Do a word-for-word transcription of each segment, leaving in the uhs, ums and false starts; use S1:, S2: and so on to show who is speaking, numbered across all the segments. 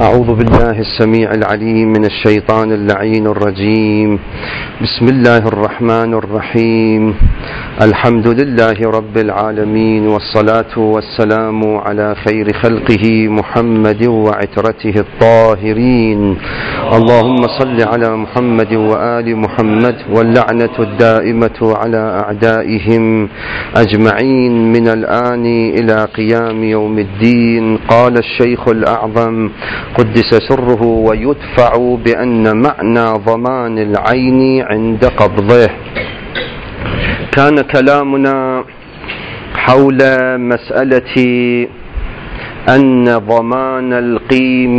S1: أعوذ بالله السميع العليم من الشيطان اللعين الرجيم. بسم الله الرحمن الرحيم. الحمد لله رب العالمين، والصلاة والسلام على خير خلقه محمد وعترته الطاهرين. اللهم صل على محمد وآل محمد، واللعنة الدائمة على أعدائهم أجمعين من الآن إلى قيام يوم الدين. قال الشيخ الأعظم قدس سره ويدفع بأن معنى ضمان العين عند قبضه. كان كلامنا حول مسألة أن ضمان القيم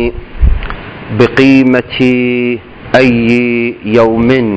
S1: بقيمة أي يوم،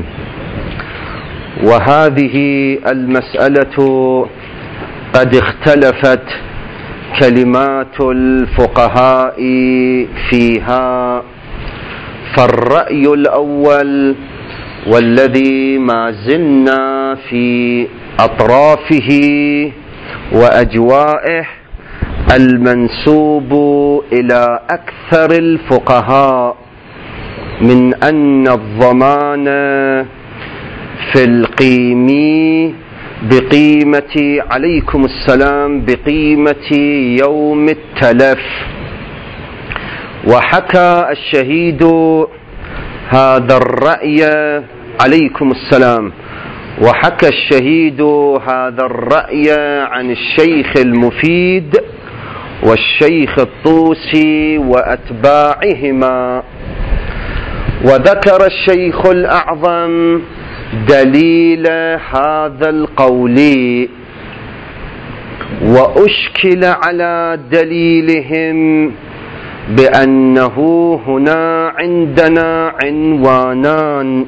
S1: وهذه المسألة قد اختلفت كلمات الفقهاء فيها. فالرأي الأول، والذي ما زلنا في أطرافه وأجوائه، المنسوب إلى أكثر الفقهاء من أن الضمان في القيم بقيمة عليكم السلام بقيمة يوم التلف. وحكى الشهيد هذا الرأي عليكم السلام وحكى الشهيد هذا الرأي عن الشيخ المفيد والشيخ الطوسي وأتباعهما. وذكر الشيخ الأعظم دليل هذا القول، وأشكل على دليلهم بأنه هنا عندنا عنوانان: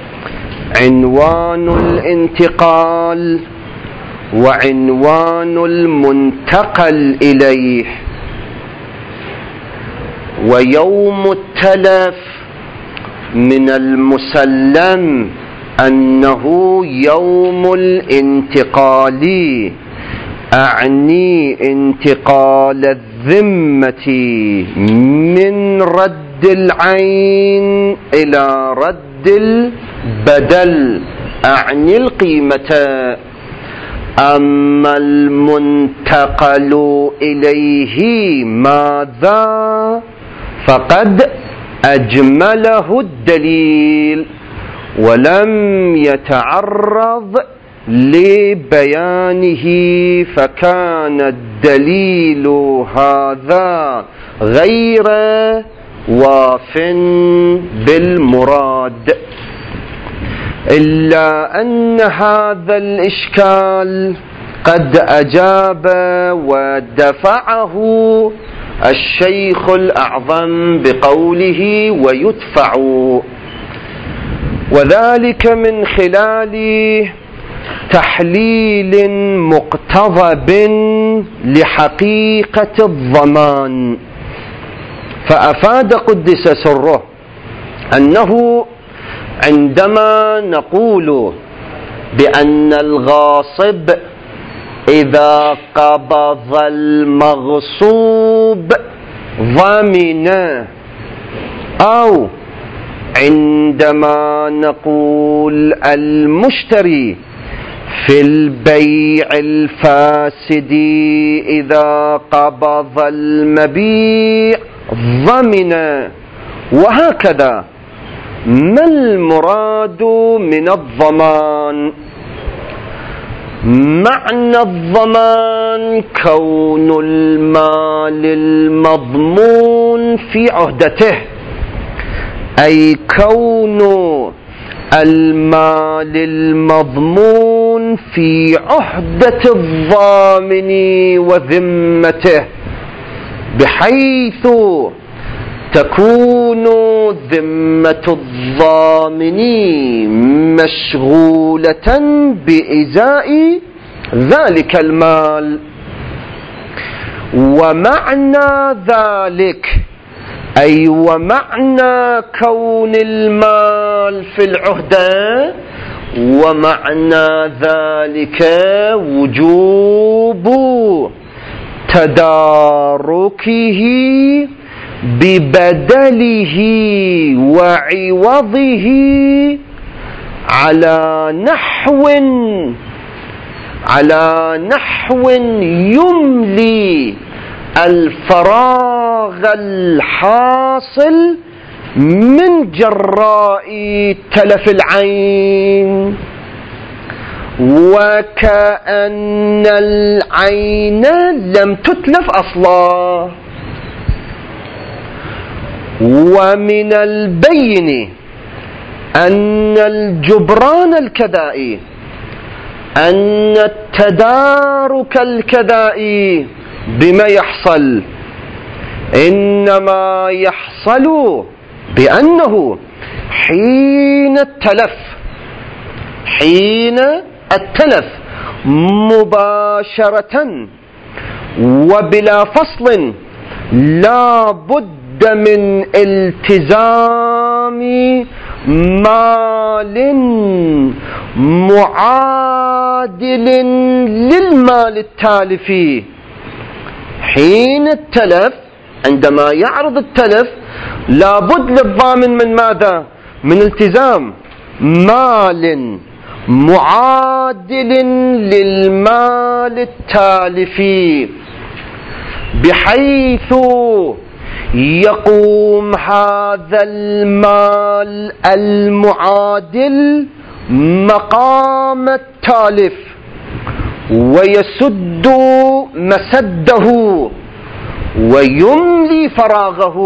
S1: عنوان الانتقال وعنوان المنتقل إليه. ويوم التلف من المسلم أنه يوم الانتقال، أعني انتقال الذمة من رد العين إلى رد البدل، أعني القيمة. أما المنتقل إليه ماذا؟ فقد أجمله الدليل ولم يتعرض لبيانه، فكان الدليل هذا غير واف بالمراد. إلا أن هذا الإشكال قد أجاب ودفعه الشيخ الأعظم بقوله ويدفع، وذلك من خلال تحليل مقتضب لحقيقة الضمان. فأفاد قدس سره أنه عندما نقول بأن الغاصب إذا قبض المغصوب ضمن، أو عندما نقول المشتري في البيع الفاسد إذا قبض المبيع ضمن، وهكذا. ما المراد من الضمان؟ معنى الضمان كون المال المضمون في عهدته، أي كون المال المضمون في عهدة الضامن وذمته، بحيث تكون ذمة الضامن مشغولة بإزاء ذلك المال. ومعنى ذلك، أي ومعنى كون المال في العهدة، ومعنى ذلك وجوب تداركه ببدله وعوضه على نحو على نحو يملي الفراغ الحاصل من جراء تلف العين، وكأن العين لم تتلف أصلا. ومن البين أن الجبران الكذائي، أن التدارك الكذائي بما يحصل، إنما يحصل بأنه حين التلف حين التلف مباشرة وبلا فصل لا بد من التزام مال معادل للمال التالف. حين التلف، عندما يعرض التلف، لابد للضامن من ماذا؟ من التزام مال معادل للمال التالف، بحيث يقوم هذا المال المعادل مقام التالف ويسد مسده ويملي فراغه.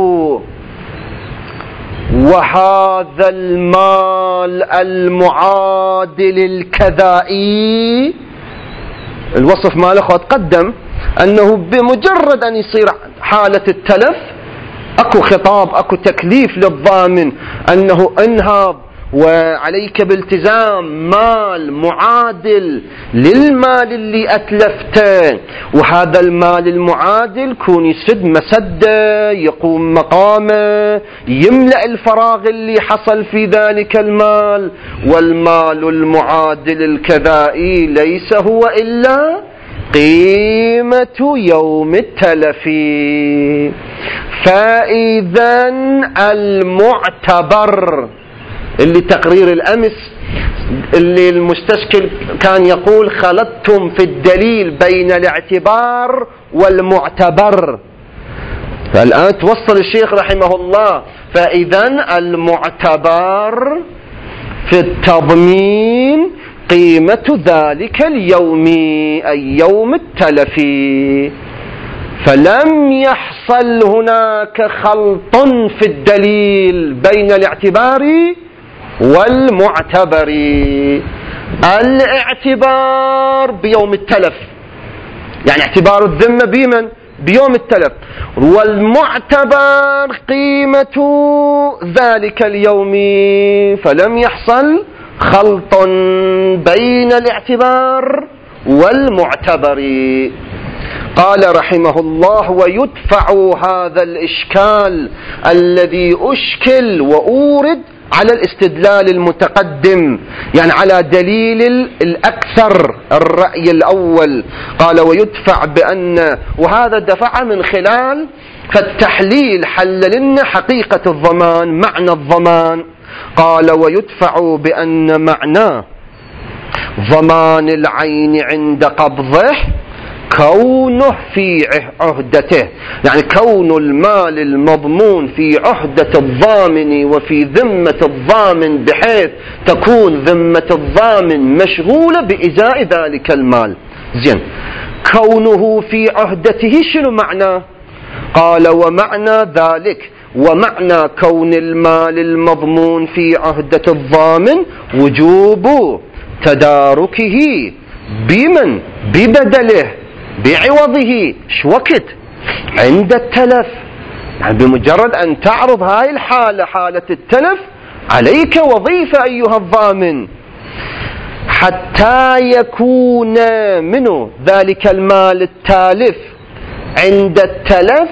S1: وهذا المال المعادل الكذائي الوصف ماله قد قدم أنه بمجرد أن يصير حالة التلف أكو خطاب، أكو تكليف للضامن أنه انهض وعليك بالتزام مال معادل للمال اللي أتلفته، وهذا المال المعادل كون يسد مسده، يقوم مقامه، يملأ الفراغ اللي حصل في ذلك المال. والمال المعادل الكذائي ليس هو إلا قيمة يوم التلف. فإذا المعتبر اللي تقرير الأمس اللي المستشكل كان يقول خلطتم في الدليل بين الاعتبار والمعتبر، فالآن توصل الشيخ رحمه الله فإذا المعتبر في التضمين قيمة ذلك اليوم أي يوم التلف. فلم يحصل هناك خلط في الدليل بين الاعتبار والمعتبر. الاعتبار بيوم التلف، يعني اعتبار الذمة بمن؟ بيوم التلف. والمعتبر قيمة ذلك اليوم، فلم يحصل خلط بين الاعتبار والمعتبر. قال رحمه الله: ويدفع هذا الإشكال الذي أشكل وأورد على الاستدلال المتقدم، يعني على دليل الأكثر الرأي الأول. قال ويدفع بأن، وهذا دفع من خلال فالتحليل حل لنا حقيقة الضمان، معنى الضمان. قال ويدفع بأن معناه ضمان العين عند قبضه كونه في عهدته، يعني كون المال المضمون في عهدة الضامن وفي ذمة الضامن، بحيث تكون ذمة الضامن مشغولة بإزاء ذلك المال. زين، كونه في عهدته شنو معناه؟ قال ومعنى ذلك، ومعنى كون المال المضمون في عهدة الضامن وجوب تداركه بمن؟ ببدله، بعوضه. شو وقت؟ عند التلف، يعني بمجرد أن تعرض هاي الحالة، حالة التلف، عليك وظيفة أيها الضامن حتى يكون منه ذلك المال التالف عند التلف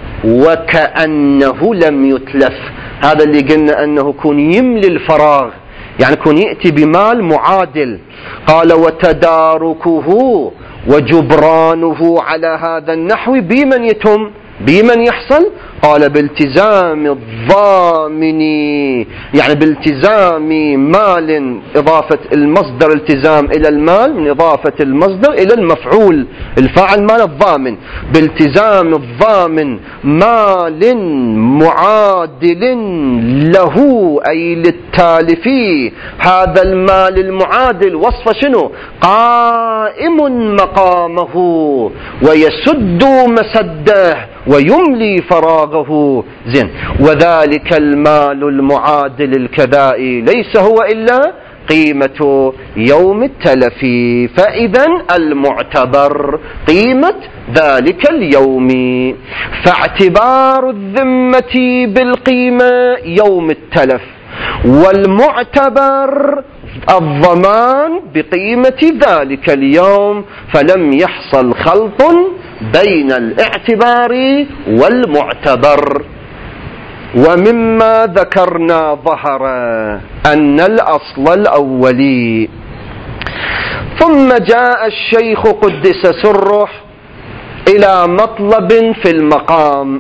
S1: وكأنه لم يتلف. هذا اللي قلنا أنه كون يملي الفراغ، يعني كون يأتي بمال معادل. قال وتداركه وجبرانه على هذا النحو بمن يتم، بمن يحصل؟ قال بالتزام الضامن، يعني بالتزام مال، إضافة المصدر التزام إلى المال من إضافة المصدر إلى المفعول، الفاعل مال الضامن، بالتزام الضامن مال معادل له أي للتالف هذا المال المعادل. وصف شنو؟ قائم مقامه ويسد مسده ويملي فراغه. زين، وذلك المال المعادل الكذائي ليس هو إلا قيمة يوم التلف، فإذا المعتبر قيمة ذلك اليوم، فاعتبار الذمة بالقيمة يوم التلف، والمعتبر الضمان بقيمة ذلك اليوم، فلم يحصل خلط بين الاعتبار والمعتبر. ومما ذكرنا ظهر أن الأصل الأولي. ثم جاء الشيخ قدس سره إلى مطلب في المقام،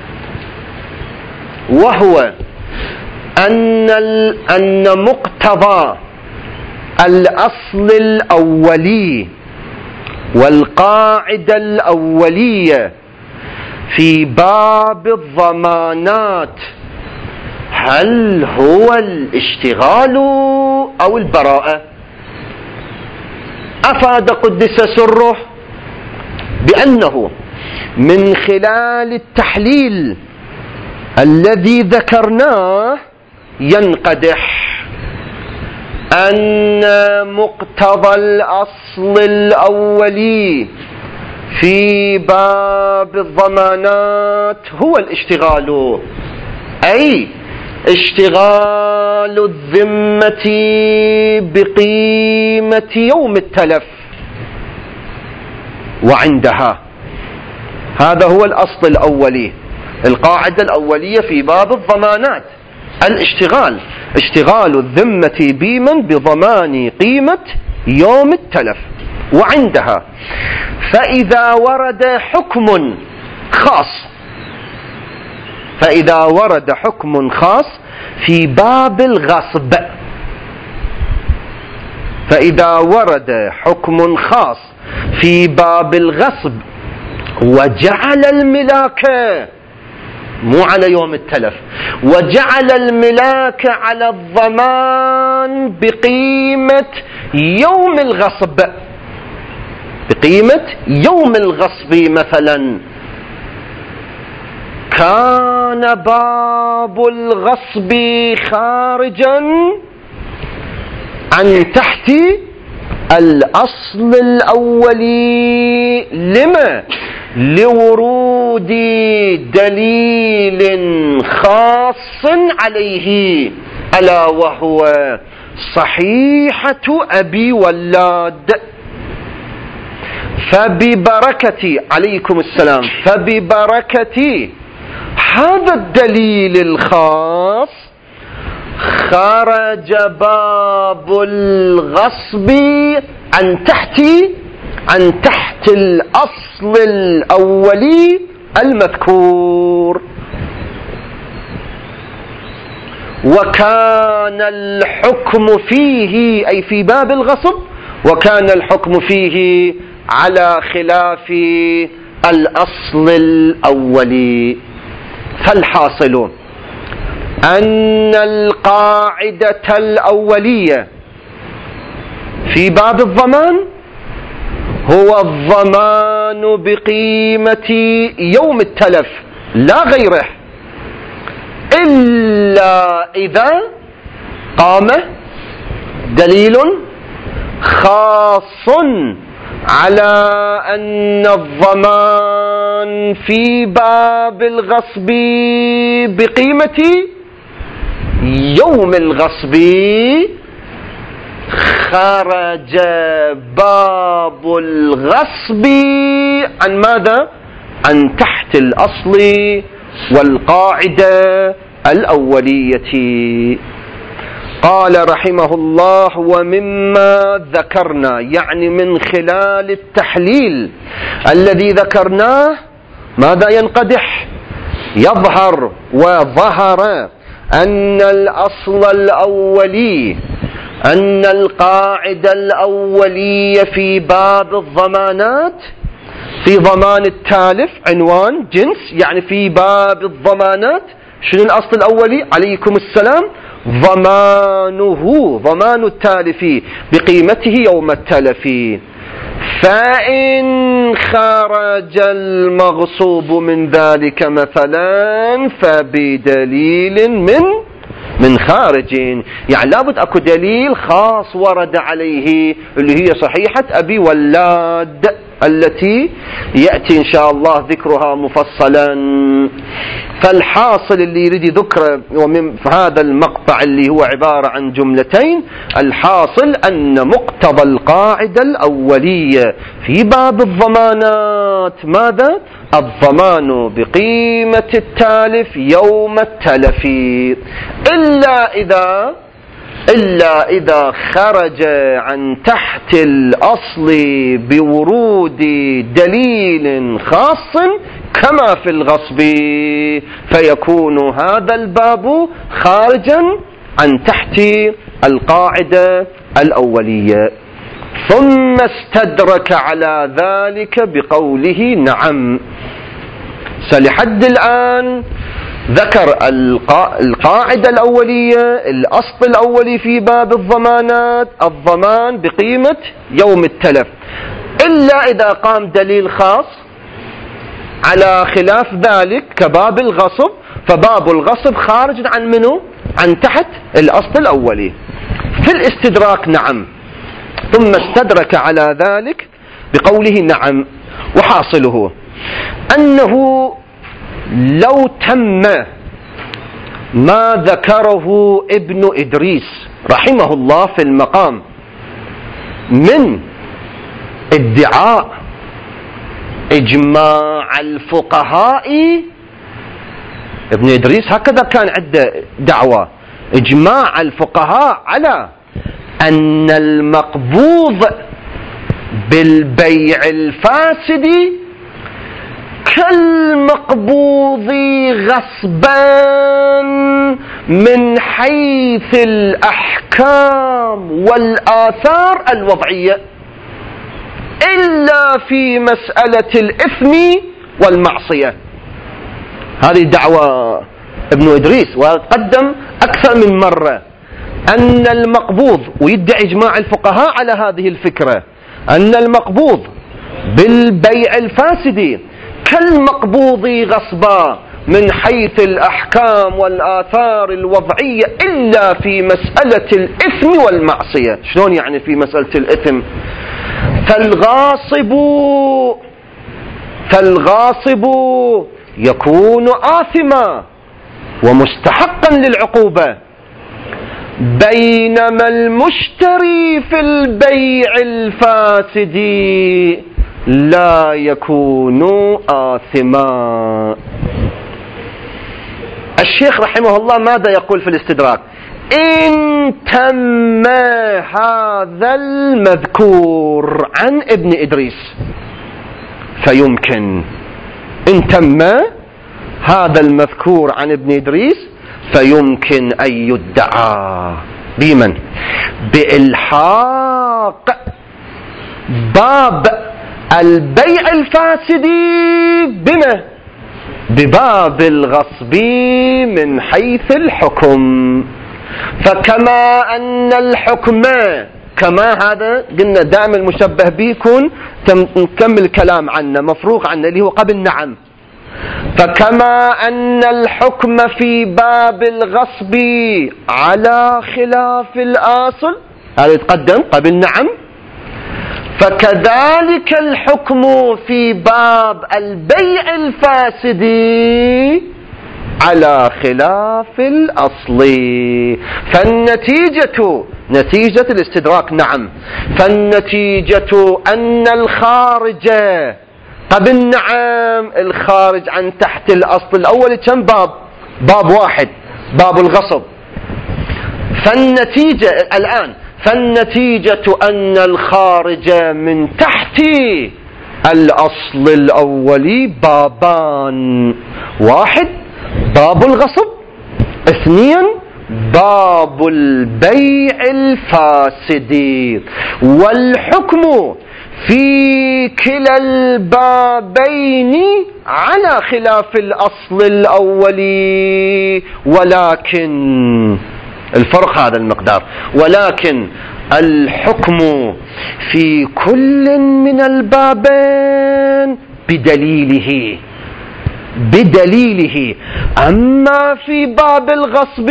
S1: وهو أن أن مقتضى الأصل الأولي والقاعدة الأولية في باب الضمانات هل هو الاشتغال أو البراءة؟ أفاد قدس سره بأنه من خلال التحليل الذي ذكرناه ينقدح أن مقتضى الأصل الأولي في باب الضمانات هو الاشتغال، أي اشتغال الذمة بقيمة يوم التلف. وعندها هذا هو الأصل الأولي، القاعدة الأولية في باب الضمانات الاشتغال، اشتغال الذمة بمن بضمان قيمة يوم التلف. وعندها فإذا ورد حكم خاص، فإذا ورد حكم خاص في باب الغصب، فإذا ورد حكم خاص في باب الغصب وجعل الملاكة مو على يوم التلف، وجعل الملاك على الضمان بقيمة يوم الغصب، بقيمة يوم الغصب مثلا، كان باب الغصب خارجا عن تحت الأصل الأولي. لما؟ لورود دليل خاص عليه، ألا وهو صحيحة أبي ولاد. فببركة عليكم السلام، فببركة هذا الدليل الخاص خرج باب الغصب عن تحت عن تحت الأصل الأولي المذكور، وكان الحكم فيه أي في باب الغصب، وكان الحكم فيه على خلاف الأصل الأولي. فالحاصل أن القاعدة الأولية في باب الضمان هو الضمان بقيمة يوم التلف لا غيره، إلا إذا قام دليل خاص على أن الضمان في باب الغصب بقيمة يوم الغصب، خرج باب الغصب عن ماذا؟ عن تحت الأصل والقاعدة الأولية. قال رحمه الله: ومما ذكرنا، يعني من خلال التحليل الذي ذكرناه، ماذا ينقدح؟ يظهر وظهر أن الأصل الأولي، أن القاعدة الأولية في باب الضمانات، في ضمان التالف عنوان جنس، يعني في باب الضمانات شنو الأصل الأولي؟ عليكم السلام، ضمانه، ضمان التالف بقيمته يوم التلف. فإن خرج المغصوب من ذلك مثلا فبدليل من من خارج، يعني لابد اكو دليل خاص ورد عليه، اللي هي صحيحة ابي ولاد التي يأتي ان شاء الله ذكرها مفصلا. فالحاصل اللي يريد ذكره ومن هذا المقطع اللي هو عبارة عن جملتين، الحاصل أن مقتضى القاعدة الأولية في باب الضمانات ماذا؟ الضمان بقيمة التالف يوم التلف، إلا إذا إلا إذا خرج عن تحت الأصل بورود دليل خاص كما في الغصب، فيكون هذا الباب خارجا عن تحت القاعدة الأولية. ثم استدرك على ذلك بقوله نعم. فلحد الآن ذكر القاعدة الأولية، الأصل الأولي في باب الضمانات الضمان بقيمة يوم التلف، إلا إذا قام دليل خاص على خلاف ذلك كباب الغصب، فباب الغصب خارج عن منه؟ عن تحت الأصل الأولي. في الاستدراك نعم. ثم استدرك على ذلك بقوله نعم، وحاصله أنه لو تم ما ذكره ابن إدريس رحمه الله في المقام من ادعاء إجماع الفقهاء، ابن إدريس هكذا كان عنده دعوة، إجماع الفقهاء على أن المقبوض بالبيع الفاسد كالمقبوض غصبا من حيث الأحكام والآثار الوضعية، إلا في مسألة الإثم والمعصية. هذه دعوة ابن إدريس، وقدم أكثر من مرة أن المقبوض، ويدعي إجماع الفقهاء على هذه الفكرة، أن المقبوض بالبيع الفاسد كالمقبوض غصبا من حيث الأحكام والآثار الوضعية إلا في مسألة الإثم والمعصية. شلون يعني في مسألة الإثم؟ فالغاصب فالغاصب يكون آثما ومستحقا للعقوبة، بينما المشتري في البيع الفاسد لا يكون آثما. الشيخ رحمه الله ماذا يقول في الاستدراك؟ إن تم هذا المذكور عن ابن إدريس فيمكن، إن تم هذا المذكور عن ابن إدريس فيمكن أن يدعى بمن؟ بإلحاق باب البيع الفاسد بما؟ بباب الغصب من حيث الحكم. فكما أن الحكم، كما هذا قلنا دائما المشبه به يكون نكمل كلام عنه مفروغ عنه اللي هو قبل نعم. فكما أن الحكم في باب الغصب على خلاف الأصل، هذا يتقدم قبل نعم، فكذلك الحكم في باب البيع الفاسد على خلاف الأصل. فالنتيجة نتيجة الاستدراك نعم، فالنتيجة أن الخارج قبل نعم، الخارج عن تحت الأصل الأول كم باب؟ باب واحد، باب الغصب. فالنتيجة الآن فالنتيجة أن الخارج من تحت الأصل الأولي بابان، واحد باب الغصب. اثنين باب البيع الفاسد. والحكم في كلا البابين على خلاف الأصل الأولي، ولكن الفرق هذا المقدار، ولكن الحكم في كل من البابين بدليله بدليله أما في باب الغصب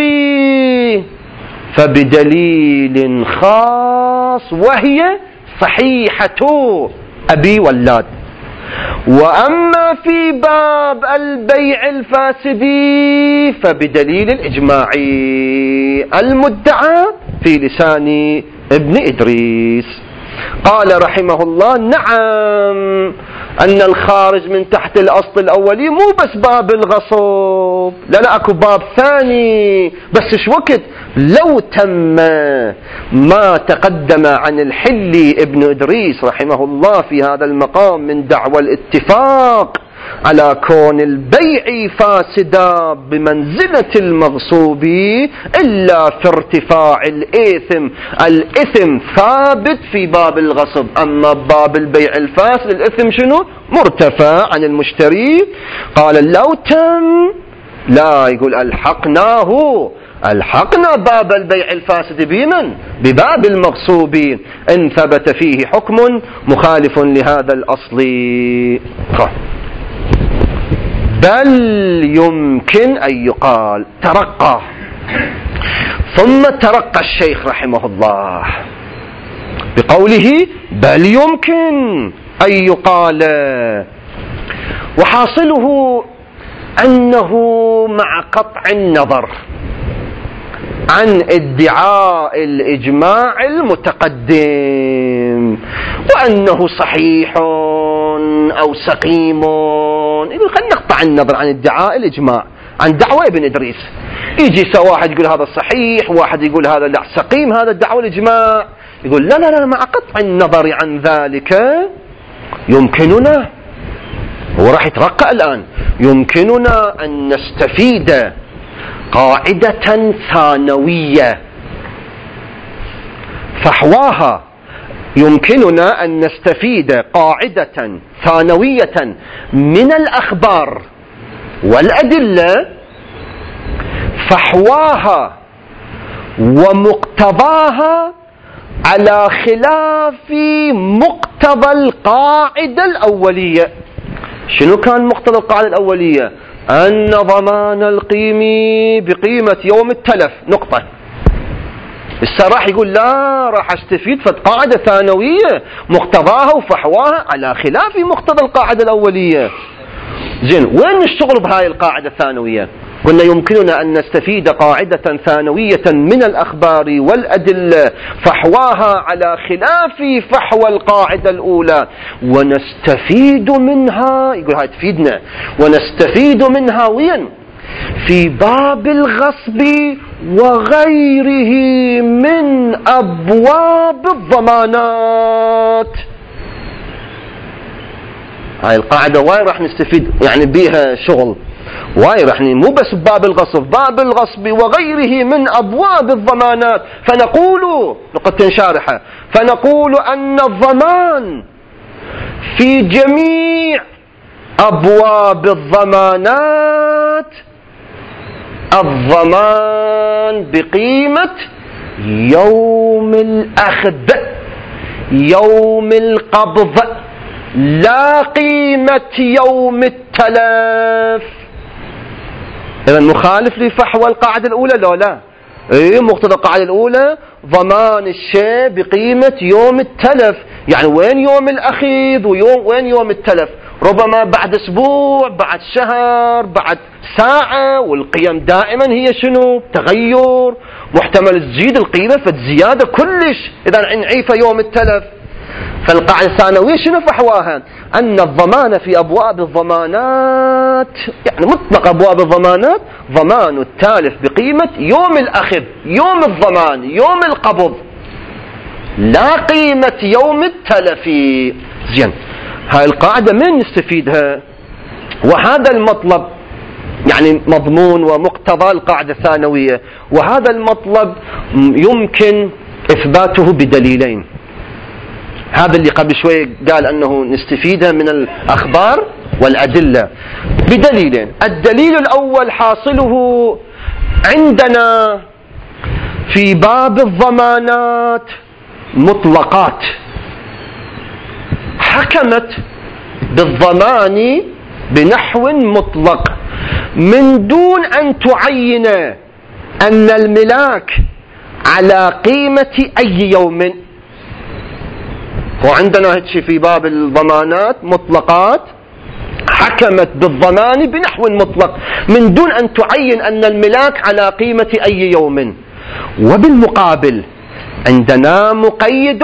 S1: فبدليل خاص وهي صحيحة أبي ولاد. وأما في باب البيع الفاسد فبدليل الإجماع المدعى في لسان ابن إدريس. قال رحمه الله: نعم، أن الخارج من تحت الأصل الأولي مو بس باب الغصب، لا لا أكو باب ثاني، بس إيش وقت لو تم ما تقدم عن الحلي ابن إدريس رحمه الله في هذا المقام من دعوى الاتفاق على كون البيع فاسدا بمنزلة المغصوب إلا في ارتفاع الإثم. الإثم ثابت في باب الغصب، أما باب البيع الفاسد الإثم شنو؟ مرتفع عن المشتري. قال: لو تم لا، يقول ألحقناه ألحقنا باب البيع الفاسد بمن؟ بباب المغصوب إن ثبت فيه حكم مخالف لهذا الأصل. بل يمكن أن يقال ترقى، ثم ترقى الشيخ رحمه الله بقوله: بل يمكن أن يقال. وحاصله أنه مع قطع النظر عن ادعاء الإجماع المتقدم وأنه صحيح أو سقيم، يقول خلينا نقطع النظر عن ادعاء الإجماع، عن دعوة ابن إدريس. يجي واحد يقول هذا صحيح، واحد يقول هذا لا سقيم، هذا دعوة الإجماع. يقول لا لا لا، مع قطع النظر عن ذلك يمكننا، هو راح يترقى الآن، يمكننا أن نستفيد قاعدة ثانوية فحواها، يمكننا أن نستفيد قاعدة ثانوية من الأخبار والأدلة فحواها ومقتضاها على خلاف مقتضى القاعدة الأولية. شنو كان مقتضى القاعدة الأولية؟ أن ضمان القيم بقيمة يوم التلف، نقطة. السا راح يقول لا، راح استفيد فد قاعدة ثانوية مقتضاها وفحواها على خلاف مقتضى القاعدة الأولية. زين، وين نشتغل بهاي القاعدة الثانوية؟ قلنا يمكننا أن نستفيد قاعدة ثانوية من الأخبار والأدلة فحواها على خلاف فحوى القاعدة الأولى، ونستفيد منها، يقول هاي تفيدنا، ونستفيد منها وين؟ في باب الغصب وغيره من أبواب الضمانات. هاي القاعدة واي راح نستفيد يعني بيها شغل واي، راح مو بس باب الغصب، باب الغصب وغيره من أبواب الضمانات. فنقول نقطة شارحة، فنقول أن الضمان في جميع أبواب الضمانات الضمان بقيمة يوم الأخذ، يوم القبض، لا قيمة يوم التلف. إذا مخالف لفحوى القاعدة الأولى لو لا؟ إيه، مقتضى القاعدة الأولى ضمان الشيء بقيمة يوم التلف. يعني وين يوم الأخذ ويوم وين يوم التلف؟ ربما بعد أسبوع، بعد شهر، بعد ساعة، والقيم دائما هي شنو؟ تغير، محتمل تزيد القيمة فالزيادة كلش إذا نعيف يوم التلف. فالقاعدة الثانوية شنو فحواها؟ أن الضمان في أبواب الضمانات، يعني مطلق أبواب الضمانات، ضمان التالف بقيمة يوم الأخذ، يوم الضمان، يوم القبض، لا قيمة يوم التلف. زين، هاي القاعدة من نستفيدها؟ وهذا المطلب يعني مضمون ومقتضى القاعدة الثانوية. وهذا المطلب يمكن إثباته بدليلين. هذا اللي قبل شوي قال أنه نستفيدها من الأخبار والأدلة بدليلين. الدليل الأول حاصله عندنا في باب الضمانات مطلقات حكمت بالضمان بنحو مطلق من دون أن تعين أن الملاك على قيمة أي يوم. وعندنا هيك في باب الضمانات مطلقات حكمت بالضمان بنحو مطلق من دون أن تعين أن الملاك على قيمة أي يوم. وبالمقابل عندنا مقيد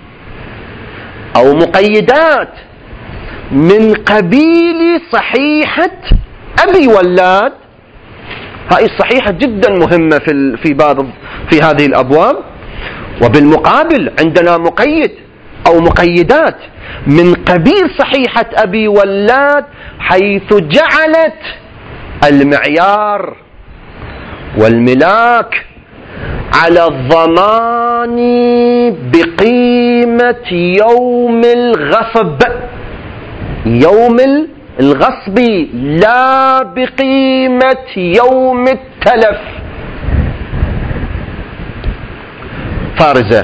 S1: أو مقيدات من قبيل صحيحة أبي ولاد. هاي الصحيحة جدا مهمة في في باب في هذه الأبواب. وبالمقابل عندنا مقيد أو مقيدات من قبيل صحيحة أبي ولاد حيث جعلت المعيار والملاك على الضمان بقيمة يوم الغصب يوم الغصب لا بقيمة يوم التلف. فارزة.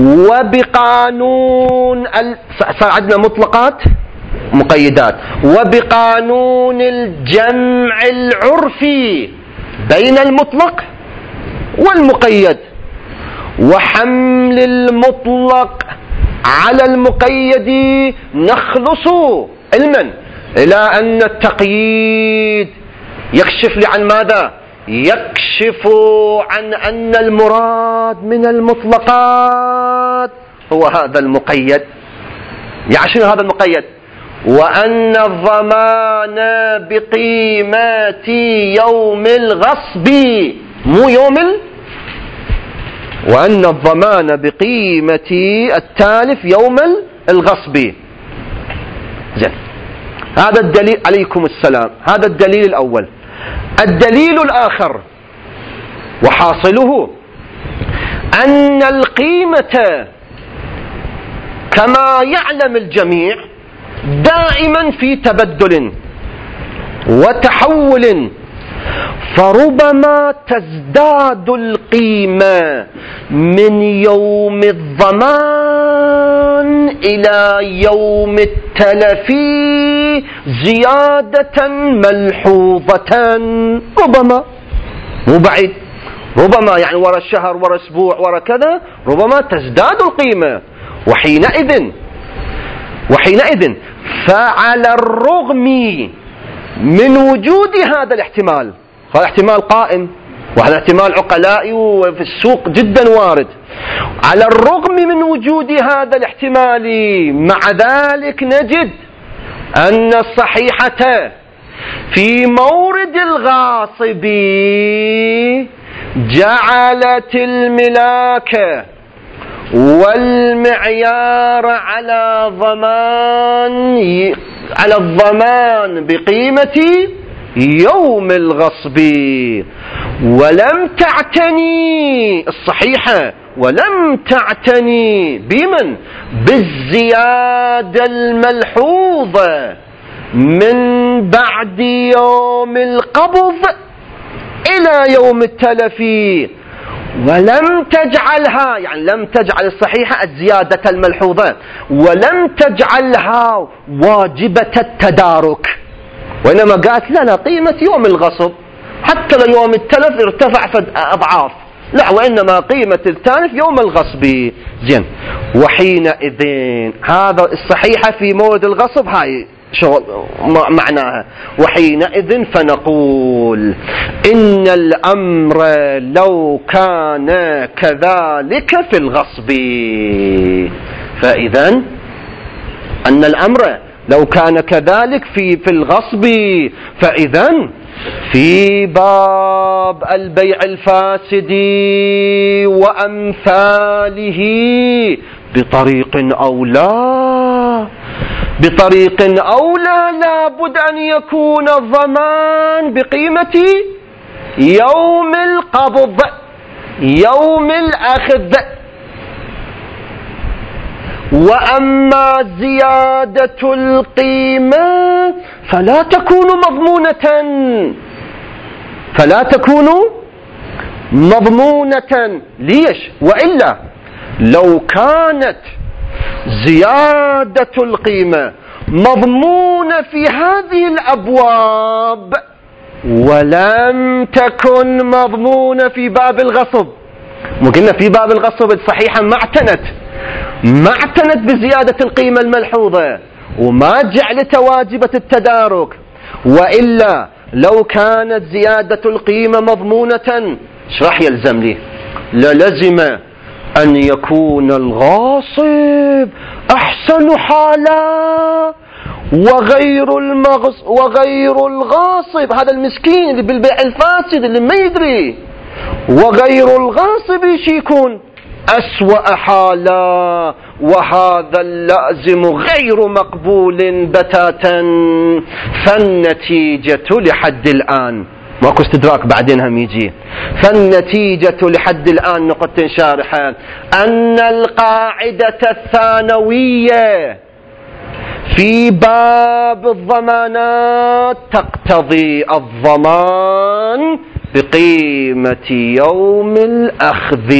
S1: وبقانون صار عندنا مطلقات مقيدات. وبقانون الجمع العرفي بين المطلق والمقيد وحمل المطلق على المقيد نخلص علما إلى أن التقييد يكشف لي عن ماذا؟ يكشف عن أن المراد من المطلقات هو هذا المقيد. يعني شنو هذا المقيد؟ وأن الضمان بقيمة يوم الغصب مو يوم ال... وأن الضمان بقيمة التالف يوم الغصب. زين. هذا الدليل عليكم السلام. هذا الدليل الأول. الدليل الآخر وحاصله أن القيمة كما يعلم الجميع دائما في تبدل وتحول، فربما تزداد القيمة من يوم الضمان إلى يوم التلف زيادة ملحوظة، ربما مو بعيد، ربما يعني ورا الشهر ورا اسبوع ورا كذا ربما تزداد القيمة. وحينئذ وحينئذ فعلى الرغم من وجود هذا الاحتمال، هذا احتمال قائم وهذا احتمال عقلائي وفي السوق جدا وارد، على الرغم من وجود هذا الاحتمال مع ذلك نجد أن الصحيحة في مورد الغاصب جعلت الملاك والمعيار على ضمان على الضمان بقيمة يوم الغصب، ولم تعتني الصحيحة ولم تعتني بمن بالزيادة الملحوظة من بعد يوم القبض إلى يوم التلف، ولم تجعلها يعني لم تجعل الصحيحة الزيادة الملحوظة ولم تجعلها واجبة التدارك، وإنما قالت لا لا قيمة يوم الغصب حتى ليوم التلف ارتفع أضعاف، لا وإنما قيمة التالف يوم الغصب. زين. وحينئذ هذا الصحيحة في مورد الغصب هاي شغل معناها. وحينئذ فنقول إن الأمر لو كان كذلك في الغصب، فإذا أن الأمر لو كان كذلك في في الغصب فإذا في باب البيع الفاسد وأمثاله بطريق أولى بطريق أولى لابد أن يكون الضمان بقيمة يوم القبض، يوم الأخذ. وأما زيادة القيمة فلا تكون مضمونة، فلا تكون مضمونة. ليش؟ وإلا لو كانت زيادة القيمة مضمونة في هذه الأبواب ولم تكن مضمونة في باب الغصب، وقلنا في باب الغصب الصحيحة ما اعتنت ما اعتنت بزيادة القيمة الملحوظة وما جعلت واجبة التدارك. وإلا لو كانت زيادة القيمة مضمونة ايش راح يلزم لي؟ للزم أن يكون الغاصب أحسن حالا وغير المغص وغير الغاصب، هذا المسكين اللي بالبيع الفاسد اللي ما يدري، وغير الغاصب يكون أسوأ حالا، وهذا اللازم غير مقبول بتاتا. فالنتيجة لحد الآن ماكو استدراك بعدين هم يجي، فالنتيجة لحد الآن نقطة شارحة أن القاعدة الثانوية في باب الضمانات تقتضي الضمان بقيمة يوم الأخذ،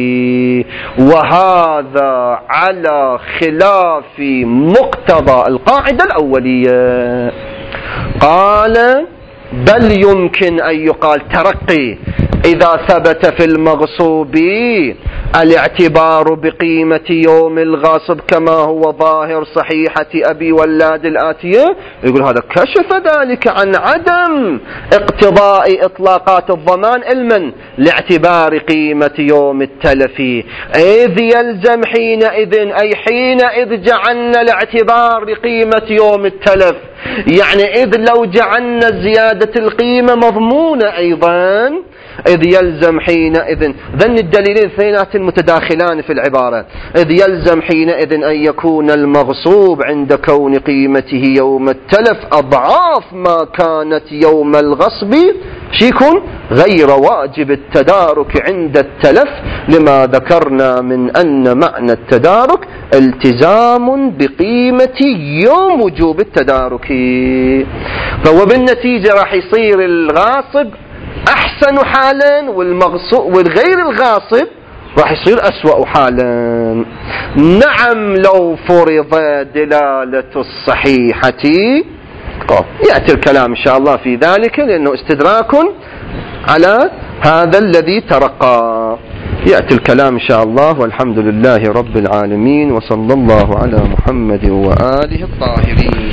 S1: وهذا على خلاف مقتضى القاعدة الأولية. قال بل يمكن أن يقال ترقي إذا ثبت في المغصوب الاعتبار بقيمة يوم الغاصب كما هو ظاهر صحيحة أبي ولاد الآتية، يقول هذا كشف ذلك عن عدم اقتضاء إطلاقات الضمان علما لاعتبار قيمة يوم التلف، إذ يلزم حينئذ أي حينئذ جعلنا الاعتبار بقيمة يوم التلف، يعني إذ لو جعلنا زيادة القيمة مضمونة أيضا إذ يلزم حينئذ، ذن الدليلين اثنينات متداخلان في العبارة، إذ يلزم حينئذ أن يكون المغصوب عند كون قيمته يوم التلف أضعاف ما كانت يوم الغصب شيكون غير واجب التدارك عند التلف، لما ذكرنا من أن معنى التدارك التزام بقيمة يوم وجوب التدارك. فهو بالنتيجة راح يصير الغاصب أحسن حالا والمغصوب والغير الغاصب راح يصير أسوأ حالا. نعم لو فرض دلالة الصحيحة يأتي الكلام إن شاء الله في ذلك، لأنه استدراك على هذا الذي ترقى. يأتي الكلام إن شاء الله، والحمد لله رب العالمين، وصلى الله على محمد وآله الطاهرين.